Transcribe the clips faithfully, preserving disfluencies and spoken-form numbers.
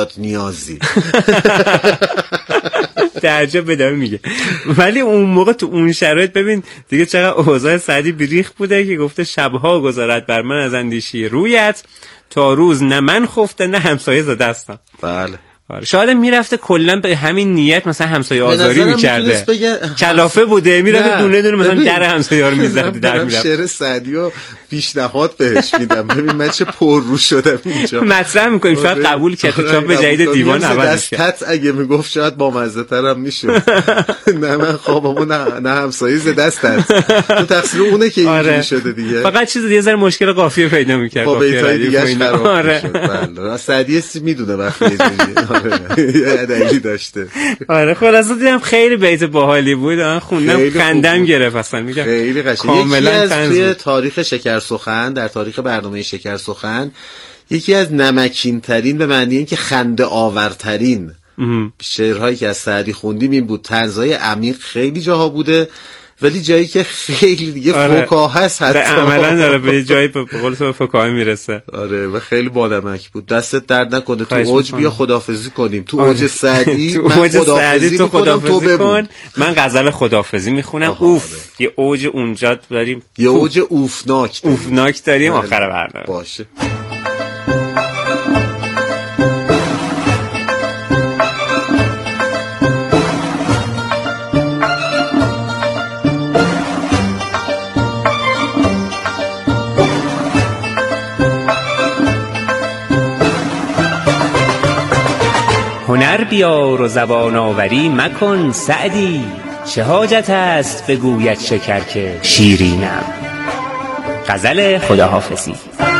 نیازی. تعجب بدم میگه. ولی اون موقع تو اون شرایط ببین دیگه چقدر اوضاع سعدی بیریخ بوده که گفته شبها گذارد بر من از اندیشی رویت، تا روز نه من خفته نه همسایه ز دستم. بله. شاید میرفته کلا به همین نیت مثلا همسایه آزاری میکرده، کلافه بوده میرفته دونه دونه مثلا در همسایه رو میزد در میرفت. شعر سعدیو پیشنهاد بهش میدم ببین من چه پر رو شدم اینجا. مطرح میکنیم شاید قبول کنه، چاپ جدید دیوان عوض شه. دست اگه میگفت شاید با مزه ترم میشد. نه من خوابمو نه نه همسایه ز دست است. تو تقصیر اونه که اینجوری شده دیگه. فقط چیز دیگه زر مشکل قافیه پیدا میکرد. با بیتای دیگه خراب میشد. بله. سعدی میدونه وقتی اینجوریه. یه دلیلی داشته. آره خلاصه دیدم خیلی بیت باحالی بود، من خوندم خندم گرفت اصلا. میگم خیلی قشنگ. یکی از توی تاریخ شکر سخن، در تاریخ برنامه شکر سخن، یکی از نمکین ترین به معنی اینکه خنده آورترین شعرهایی که از سعدی خوندیم این بود. طنزهای عمیق خیلی جاها بوده ولی جایی که خیلی دیگه آره. فکاهه است حتی عملا داره به جایی به قول تو فکاهه میرسه. آره و خیلی بانمک بود. دستت درد نکنه. تو اوج بیا خداحافظی کنیم. تو اوج سعدی من خداحافظی تو میکنم تو بگو. من غزل خداحافظی میخونم. اوف یه اوج اونجا داریم، یه اوج اوفناک اوفناک داریم آخر برنامه. باشه. هنر بیار و زبان آوری مکن سعدی، چه حاجت است بگوید شکر که شیرینم. غزل خداحافظی.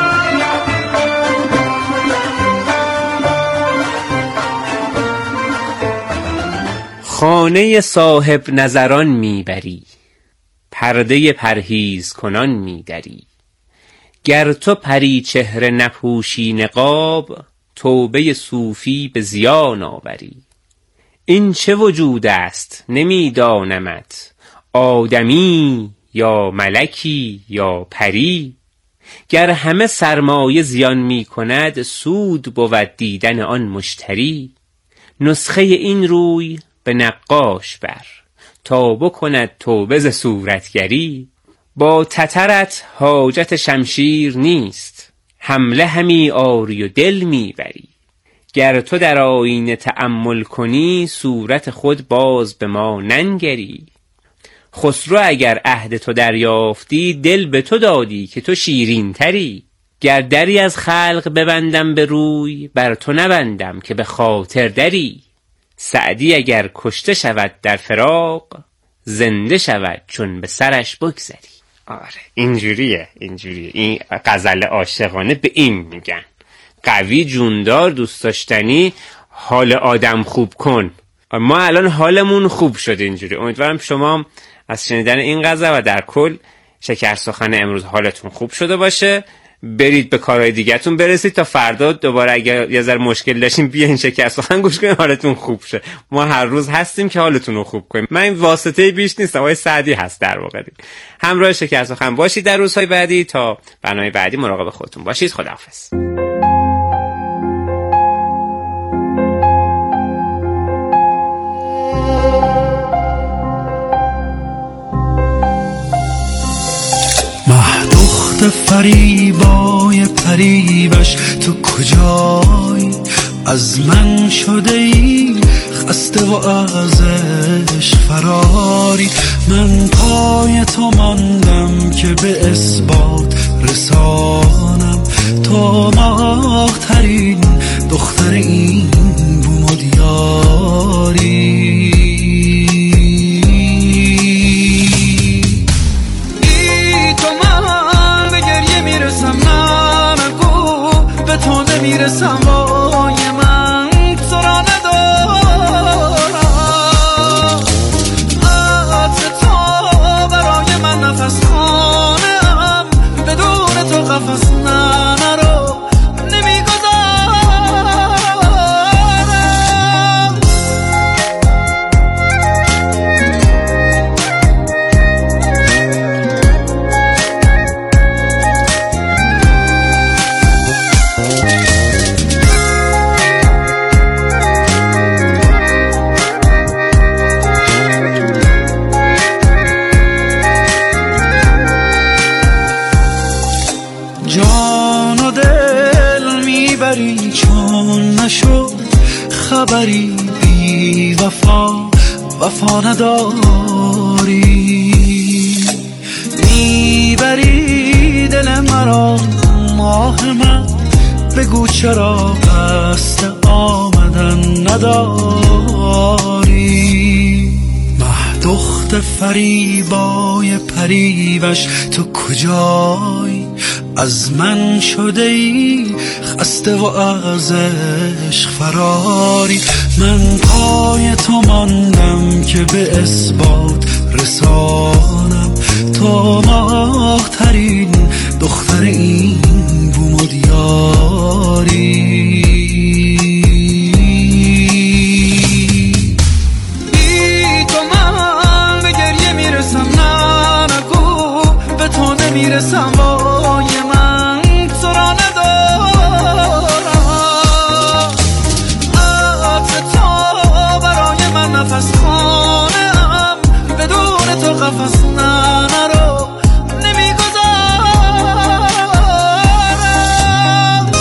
خانه صاحب نظران میبری، پرده پرهیز کنان میدری. گر تو پری چهره نپوشی نقاب، توبه صوفی به زیان آوری. این چه وجود است نمیدانمت، آدمی یا ملکی یا پری. گر همه سرمایه زیان می کند، سود بود دیدن آن مشتری. نسخه این روی به نقاش بر، تا بکند توبه ز صورتگری. با تترت حاجت شمشیر نیست، حمله همی آری و دل میبری. گر تو در آینه تأمل کنی، صورت خود باز به ما ننگری. خسرو اگر عهد تو دریافتی، دل به تو دادی که تو شیرین تری. گر دری از خلق ببندم به روی، بر تو نبندم که به خاطر دری. سعدی اگر کشته شود در فراق، زنده شود چون به سرش بگذری. آره اینجوریه اینجوریه این غزل عاشقانه به این میگن. قوی، جوندار، دوست داشتنی، حال آدم خوب کن. ما الان حالمون خوب شد اینجوری. امیدوارم شما از شنیدن این غزل و در کل شکر سخن امروز حالتون خوب شده باشه. برید به کارهای دیگه‌تون برسید تا فردا دوباره اگر یه ذره مشکل داشتین بیاین شکر سخن گوش کنین حالتون خوب شه. ما هر روز هستیم که حالتون رو خوب کنیم. من این واسطه بیش نیستم، آقای سعدی هست در واقع. همراه شکر سخن باشید در روزهای بعدی. تا برنامه بعدی مراقب خودتون باشید. خداحافظ. فریبای فریبش تو کجایی؟ از من شده ای خسته و از عشق فراری. من پای تو ماندم که به اثبات رسانم، تو ماه ترین دختر این بوم و دیاری. میرسم وای من تو را ندارم، عطر تو برای من نفس خانم، بدون تو قفس نرو نمیگذارم. نشد خبری بی وفا وفا نداری، میبری دل مرا ماه من، بگو چرا قصد آمدن نداری. مه دخت فریبای پریوش تو کجایی؟ از من شده ای خسته و از عشق فراری. من پای تو ماندم که به اثبات رسانم، تو ماه ترین دختر این بوم و دیاری. بی تو من به گریه میرسم، نه نگو به تو نمیرسم، وای من تو را ندارم. عطر تو برای من نفس خانم، بدون تو قفس نه نرو نمیگذارم.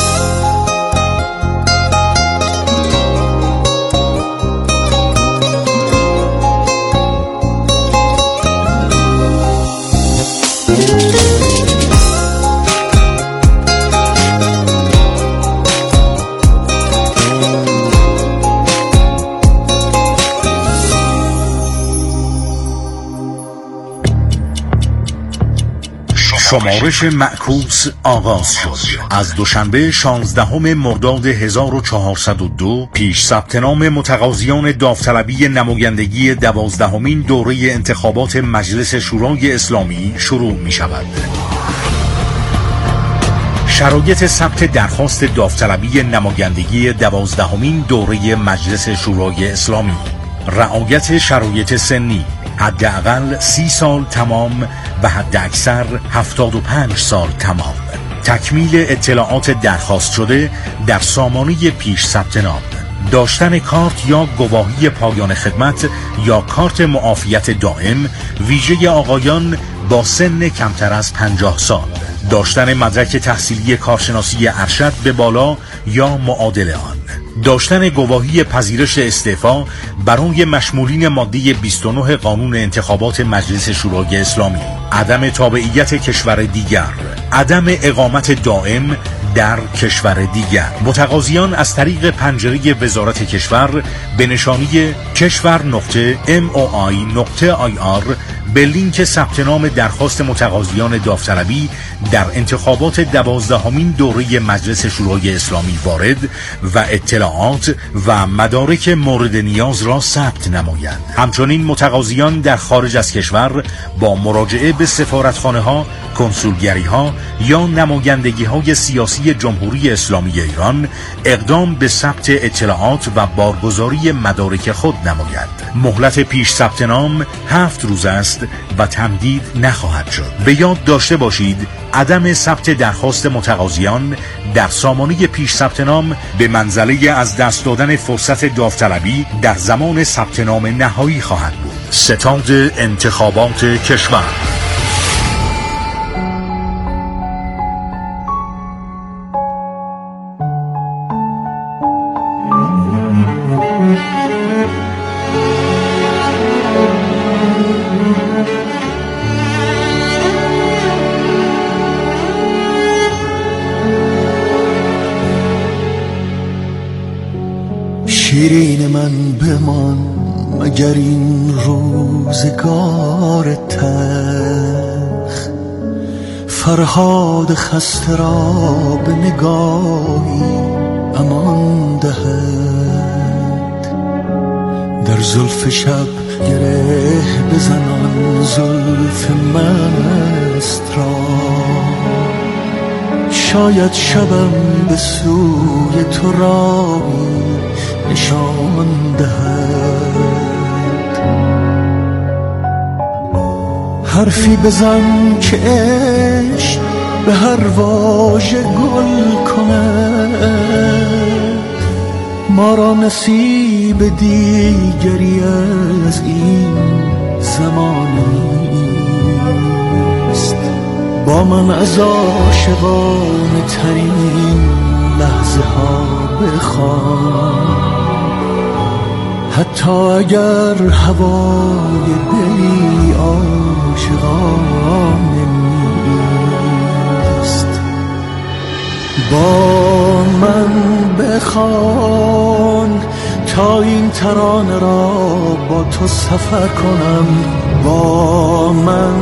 شمارش معکوس آغاز شد. از دوشنبه شانزدهم مرداد هزار و چهارصد و دو پیش ثبت نام متقاضیان داوطلبی نمایندگی دوازدهمین دوره انتخابات مجلس شورای اسلامی شروع می شود. شرایط ثبت درخواست داوطلبی نمایندگی دوازدهمین دوره مجلس شورای اسلامی: رعایت شرایط سنی، حداقل سی سال تمام و حد اکثر هفتاد و پنج سال تمام. تکمیل اطلاعات درخواست شده در سامانه پیش ثبت نام. داشتن کارت یا گواهی پایان خدمت یا کارت معافیت دائم ویژه آقایان با سن کمتر از پنجاه سال. داشتن مدرک تحصیلی کارشناسی ارشد به بالا یا معادل آن. داشتن گواهی پذیرش استعفا برای مشمولین ماده بیست و نه قانون انتخابات مجلس شورای اسلامی. عدم تابعیت کشور دیگر. عدم اقامت دائم در کشور دیگر. متقاضیان از طریق پنجره وزارت کشور به نشانی کشور نقطه ام او آی نقطه آی آر به لینک ثبت نام درخواست متقاضیان داوطلبی در انتخابات دوازدهمین دوره مجلس شورای اسلامی وارد و اطلاعات و مدارک مورد نیاز را ثبت نمایند. همچنین متقاضیان در خارج از کشور با مراجعه به سفارتخانه ها، کنسولگری ها یا نمایندگی های سیاسی جمهوری اسلامی ایران اقدام به ثبت اطلاعات و بارگذاری مدارک خود نمایند. مهلت پیش ثبت نام هفت روز است و تمدید نخواهد شد. به یاد داشته باشید عدم ثبت درخواست متقاضیان در سامانه پیش ثبت نام به منزله از دست دادن فرصت داوطلبی در زمان ثبت نام نهایی خواهد بود. ستاد انتخابات کشور. شیرین من بمان مگر این روزگار تلخ، فرهاد خسته را به نگاهی امان دهد. در زلف شب گره بزنان زلف مست را، شاید شبم به سوی تو راهی نشان دهد. حرفی بزن که عشق به هر واژه گل کند، ما را نصیب دیگری از این زمان نیست. با من از عاشقان ترین لحظه ها بخوان، حتی اگر هوای دلی عاشقانه نیست. با من بخوان تا این ترانه را با تو سفر کنم، با من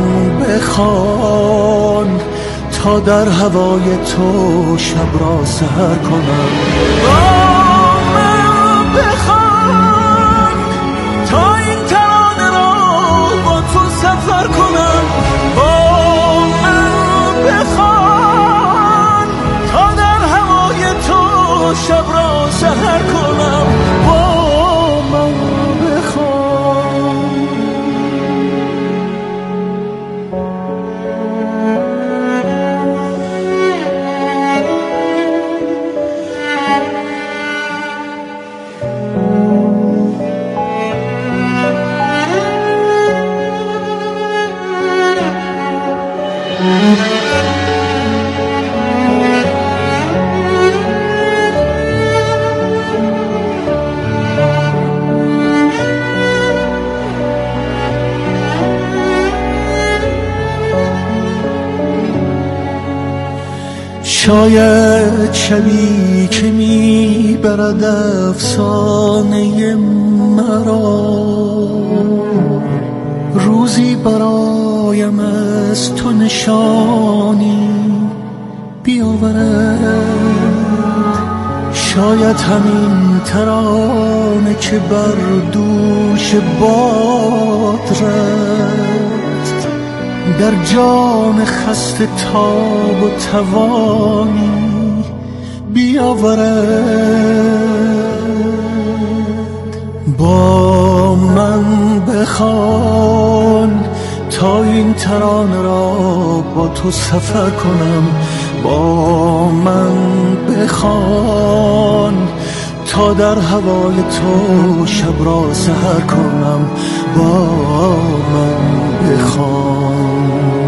بخوان تا در هوای تو شب را سحر کنم. با من بخوان تا این ترانه را با تو سفر کنم، با من بخوان تا در هوای تو شب را سحر کنم. با من بخوان. شاید شبی که میبرد افسانه مرا، روزی برایم از تو نشانی بیاورد. شاید همین ترانه که بر دوش باد رفت، در جان خسته تاب و توانی بیاورد. با من بخوان تا این ترانه را با تو سفر کنم، با من بخوان تا در هوای تو شب را سحر کنم. با من بخوان.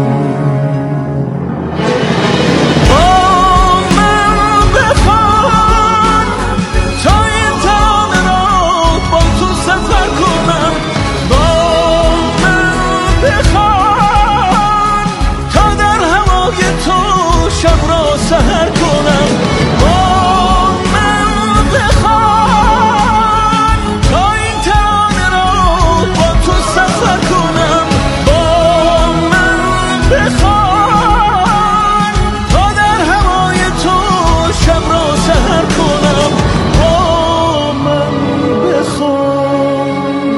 سحر کنم. با من بخوان تا این ترانه را با تو سفر کنم. با من بخوان تا در هوای تو شب را سحر کنم. با من بخوان.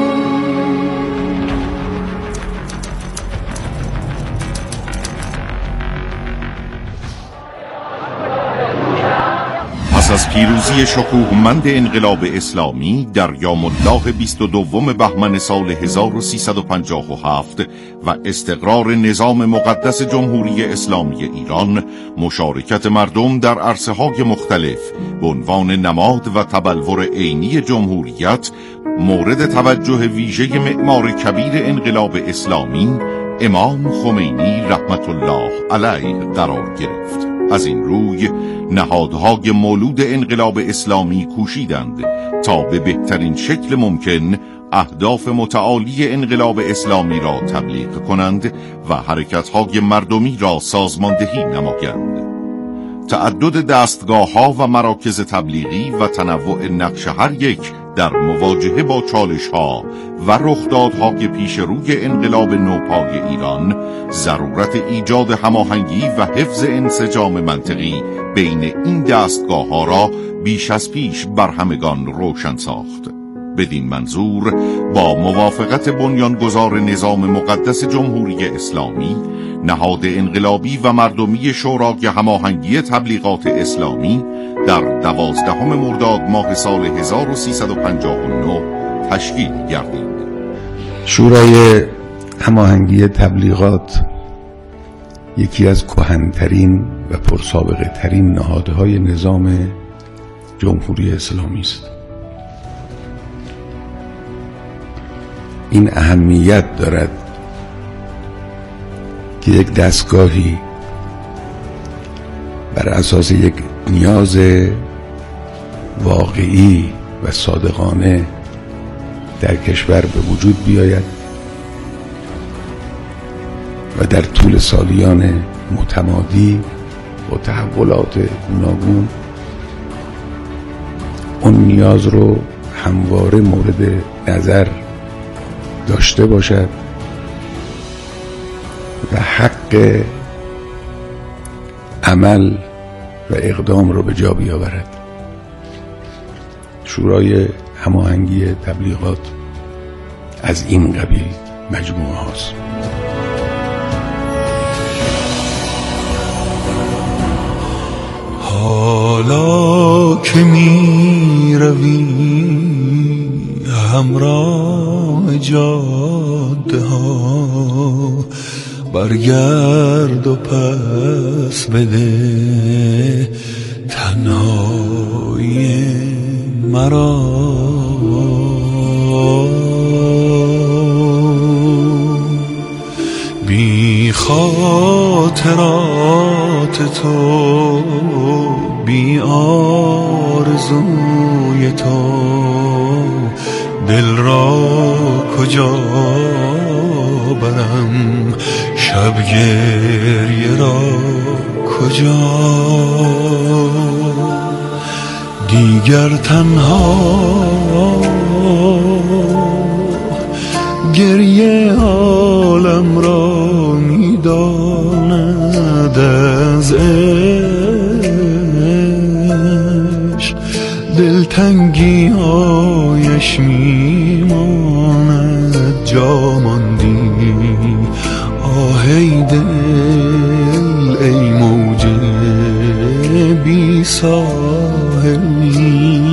پس از پیروزی شکوهمند انقلاب اسلامی در یوم الله بیست و دوم بهمن سال هزار و سیصد و پنجاه و هفت و استقرار نظام مقدس جمهوری اسلامی ایران، مشارکت مردم در عرصه‌های مختلف به عنوان نماد و تبلور عینی جمهوریت مورد توجه ویژه معمار کبیر انقلاب اسلامی امام خمینی رحمت الله علیه قرار گرفت. از این روی نهادهای مولود انقلاب اسلامی کوشیدند تا به بهترین شکل ممکن اهداف متعالی انقلاب اسلامی را تبلیغ کنند و حرکتهای مردمی را سازماندهی نمایند. تعدد دستگاه‌ها و مراکز تبلیغی و تنوع نقش هر یک در مواجهه با چالش‌ها و رخدادهای پیش روی انقلاب نوپای ایران ضرورت ایجاد هماهنگی و حفظ انسجام منطقی بین این دستگاه‌ها را بیش از پیش بر همگان روشن ساخت. بدین منظور با موافقت بنیانگذار نظام مقدس جمهوری اسلامی، نهاد انقلابی و مردمی شورای هماهنگی تبلیغات اسلامی در دوازدهم مرداد ماه سال هزار و سیصد و پنجاه و نه تشکیل گردید. شورای هماهنگی تبلیغات یکی از کهن‌ترین و پرسابقه ترین نهادهای نظام جمهوری اسلامی است. این اهمیت دارد که یک دستگاهی بر اساس یک نیاز واقعی و صادقانه در کشور به وجود بیاید و در طول سالیان متمادی و تحولات گوناگون اون نیاز رو همواره مورد نظر داشته باشد و حق عمل و اقدام رو به جا بیاورد. شورای هماهنگی تبلیغات از این قبیل مجموعه هاست. حالا که می روی همراه جاده ها، برگرد و پس بده تنهایی مرا. بی خاطرات تو، بی آرزوی تو، دل را کجا برم، شب گریه را کجا. دیگر تنها گریه عالم را میداند، از عشق دلتنگی هایش میماند. جا ماندی آهی دل ای موج بی ساحلی.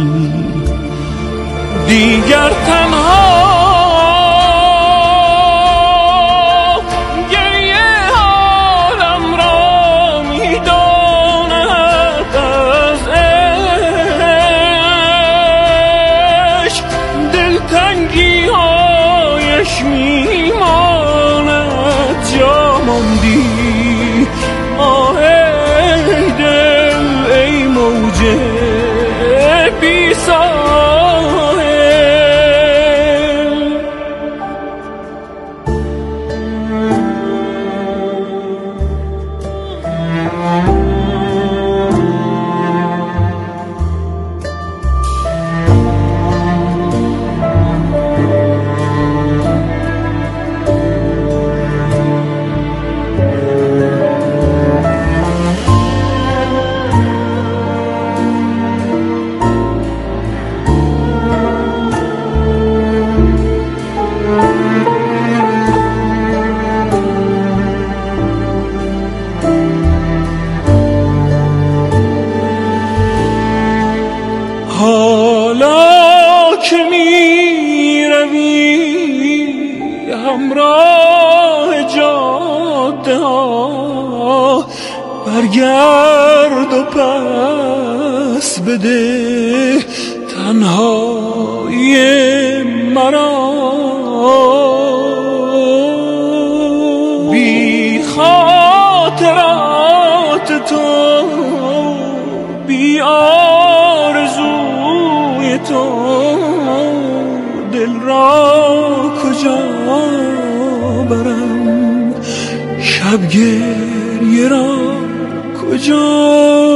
دیگر تنها برگرد و پس بده تنهایی مرا. بی خاطرات تو، بی آرزوی تو، دل را کجا برم، شب گریه را کجا.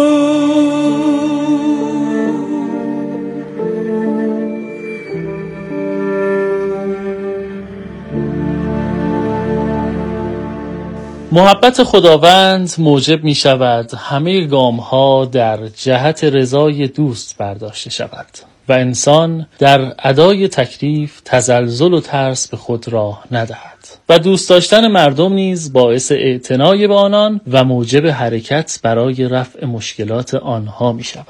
محبت خداوند موجب می شود همه گام ها در جهت رضای دوست برداشته شود و انسان در ادای تکلیف تزلزل و ترس به خود راه ندهد و دوست داشتن مردم نیز باعث اعتنای به آنان و موجب حرکت برای رفع مشکلات آنها می شود.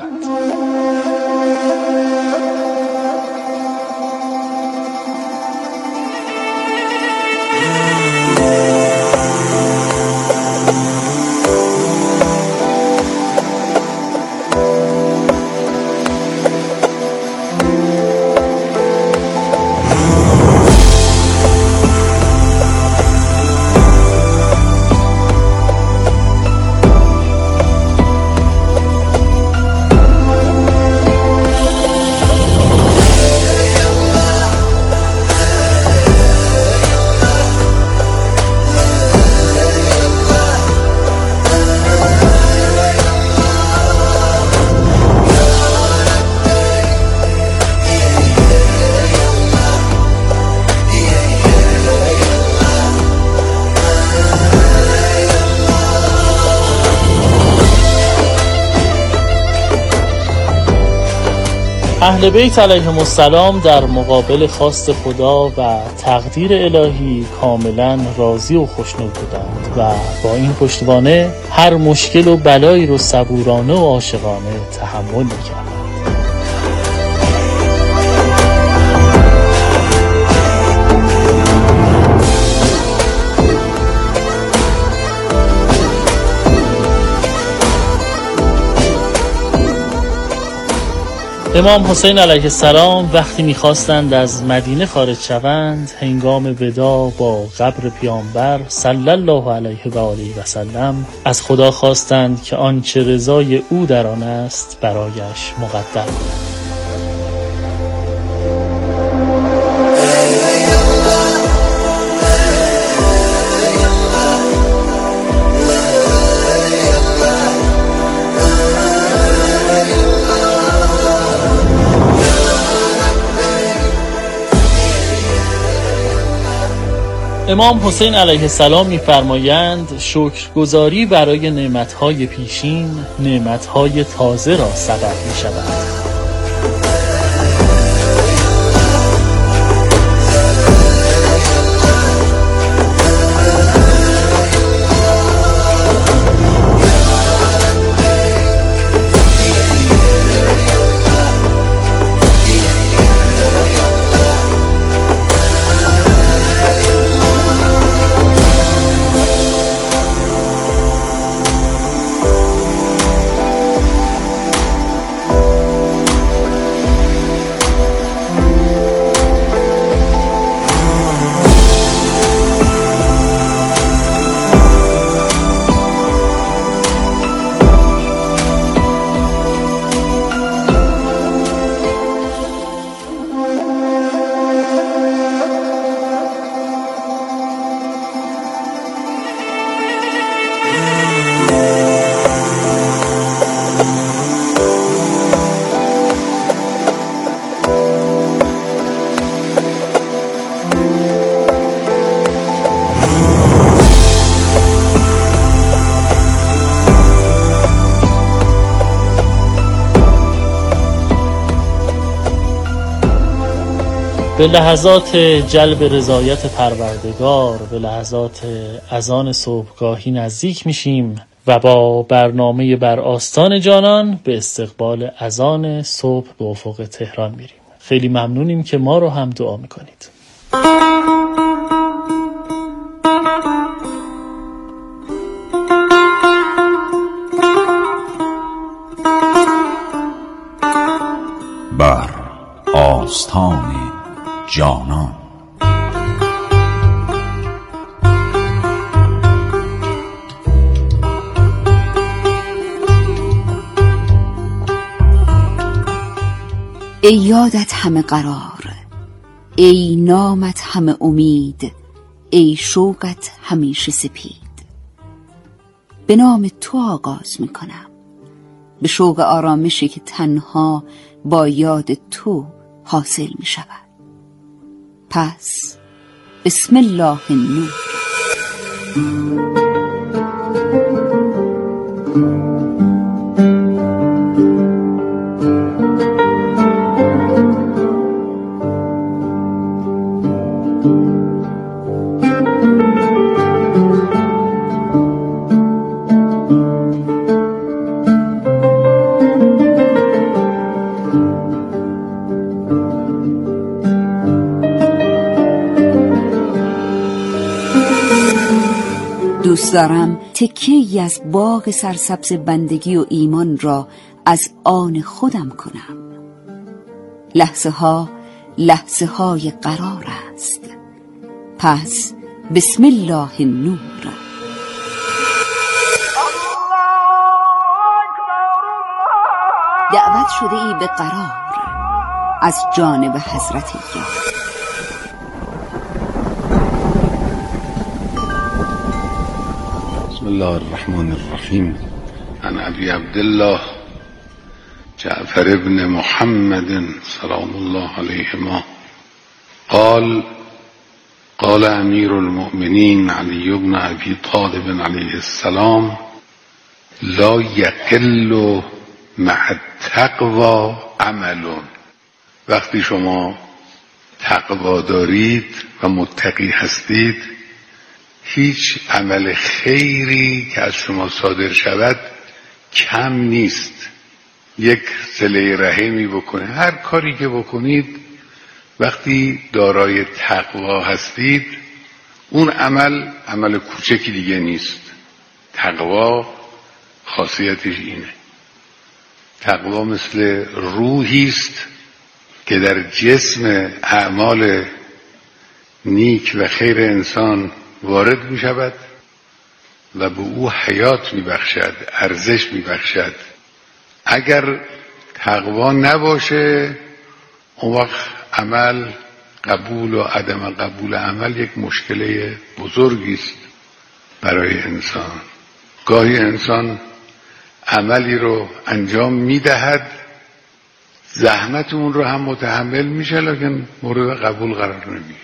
اهل بیت علیهم السلام در مقابل خواست خدا و تقدیر الهی کاملا راضی و خوشنود بودند و با این پشتوانه هر مشکل و بلایی رو صبورانه و عاشقانه تحمل می‌کردند. امام حسین علیه السلام وقتی می‌خواستند از مدینه خارج شوند، هنگام وداع با قبر پیامبر صلی الله علیه و آله و سلم از خدا خواستند که آنچه رضای او در آن است برایش مقدر کند. امام حسین علیه السلام می‌فرمایند شکرگزاری برای نعمت‌های پیشین نعمت‌های تازه را سبب می‌شود. به لحظات جلب رضایت پروردگار، به لحظات اذان صبحگاهی نزدیک میشیم و با برنامه بر آستان جانان به استقبال اذان صبح به افق تهران میریم. خیلی ممنونیم که ما رو هم دعا میکنید. بر آستان جانان. ای یادت همه قرار، ای نامت همه امید، ای شوقت همیشه سپید. به نام تو آغاز میکنم، به شوق آرامشی که تنها با یاد تو حاصل می شود. پس بسم الله النور. دوست دارم تکیه‌ای از باغ سرسبز بندگی و ایمان را از آن خودم کنم. لحظه ها لحظه های قرار است. پس بسم الله النور. دعوت شده ای به قرار از جانب حضرت یار. بسم الله الرحمن الرحیم. عن ابی عبدالله جعفر ابن محمد سلام الله علیهما قال قال امیر المؤمنین علی بن ابی طالب علیه السلام لا یقل مع التقوى عمل وقتی شما تقوا دارید و متقی هستید، هیچ عمل خیری که از شما صادر شود کم نیست. یک صله رحمی بکنید، هر کاری که بکنید وقتی دارای تقوا هستید، اون عمل عمل کوچکی دیگه نیست. تقوا خاصیتش اینه. تقوا مثل روحی است که در جسم اعمال نیک و خیر انسان وارد می شود و به او حیات می بخشد، ارزش می بخشد. اگر تقوا نباشه، اون وقت عمل، قبول و عدم قبول عمل یک مشکل بزرگی است برای انسان. گاهی انسان عملی رو انجام می دهد، زحمت اون رو هم متحمل میشه، لیکن مورد قبول قرار نمیگیره.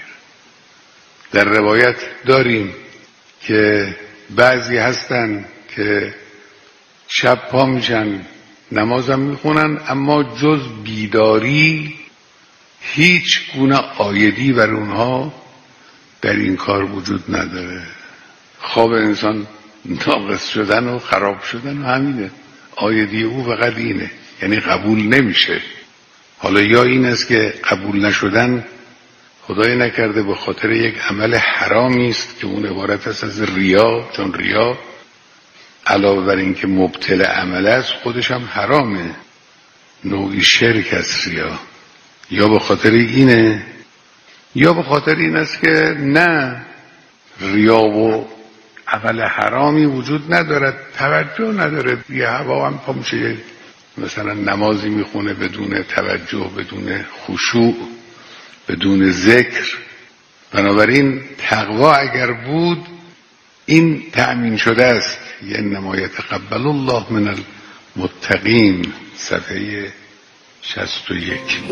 در روایت داریم که بعضی هستن که شب پا میشن نمازم میخونن، اما جز بیداری هیچ گونه عایدی بر اونها در این کار وجود نداره. خواب انسان ناقص شدن و خراب شدن و همینه، عایدی او فقط اینه، یعنی قبول نمیشه. حالا یا این است که قبول نشدن خدای نکرده به خاطر یک عمل حرامی است که اون عبارت است از ریا، چون ریا علاوه بر این که مبطل عمل است خودش هم حرامه، نوعی شرک است ریا. یا به خاطر اینه، یا به خاطر این است که نه، ریا و عمل حرامی وجود ندارد، توجه نداره، یه هوا هم پا میشه مثلا نمازی میخونه بدون توجه، بدون خشوع، بدون ذکر. بنابراین تقوا اگر بود این تأمین شده است. انما یتقبل الله من المتقین، صفحه شصت و یک.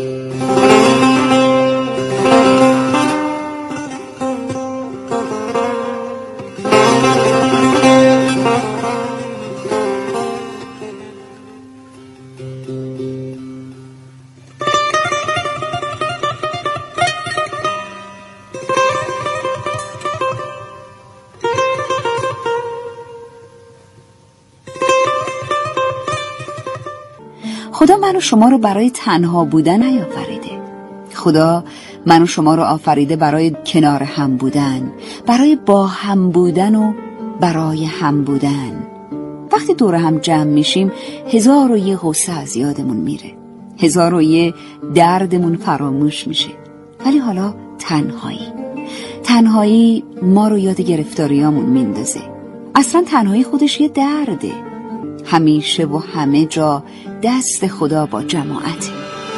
خدا من و شما رو برای تنها بودن نیافریده. خدا من و شما رو آفریده برای کنار هم بودن، برای با هم بودن و برای هم بودن. وقتی دور هم جمع میشیم هزار و یه غصه از یادمون میره، هزار و یه دردمون فراموش میشه. ولی حالا تنهایی تنهایی ما رو یاد گرفتاریامون میندازه. اصلا تنهایی خودش یه درده. همیشه و همه جا دست خدا با جماعته.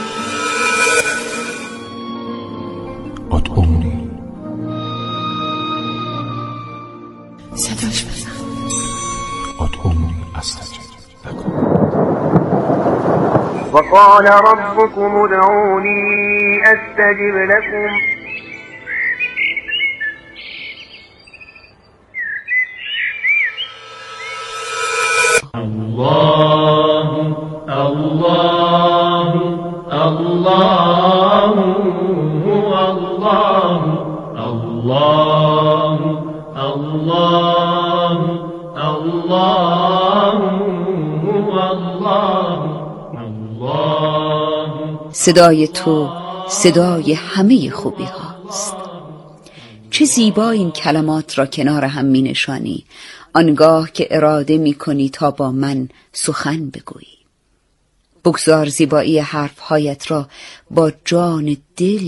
ادعونی، صداش بزن. ادعونی استجب لکم. وقال ربكم ادعوني استجب لكم. الله الله الله هو الله الله الله الله هو الله الله. صدای تو صدای همه خوبی هاست. چه زیبا این کلمات را کنار هم می نشانی آنگاه که اراده می کنی تا با من سخن بگویی. بگذار زیبایی حرفهایت را با جان دل